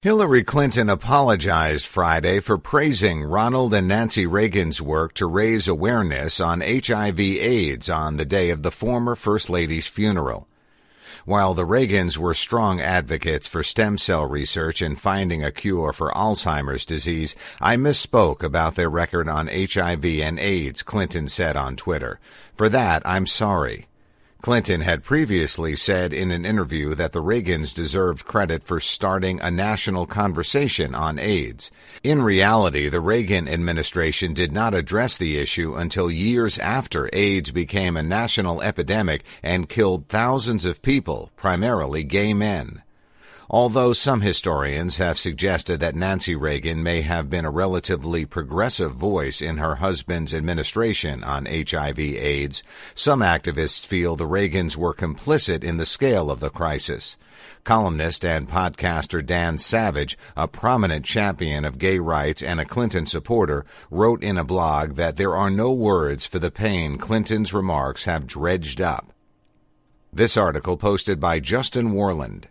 Hillary Clinton apologized Friday for praising Ronald and Nancy Reagan's work to raise awareness on HIV/AIDS on the day of the former First Lady's funeral. While the Reagans were strong advocates for stem cell research and finding a cure for Alzheimer's disease, I misspoke about their record on HIV and AIDS, Clinton said on Twitter. For that, I'm sorry. Clinton had previously said in an interview that the Reagans deserved credit for starting a national conversation on AIDS. In reality, the Reagan administration did not address the issue until years after AIDS became a national epidemic and killed thousands of people, primarily gay men. Although some historians have suggested that Nancy Reagan may have been a relatively progressive voice in her husband's administration on HIV/AIDS, some activists feel the Reagans were complicit in the scale of the crisis. Columnist and podcaster Dan Savage, a prominent champion of gay rights and a Clinton supporter, wrote in a blog that there are no words for the pain Clinton's remarks have dredged up. This article posted by Justin Warland.